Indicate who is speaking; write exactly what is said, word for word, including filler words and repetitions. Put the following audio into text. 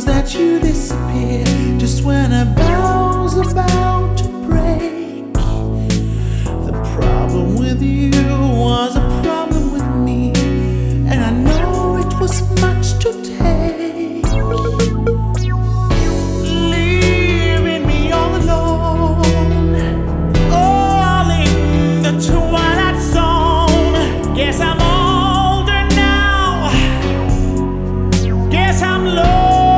Speaker 1: was that you disappeared just when a bow's about to break. The problem with you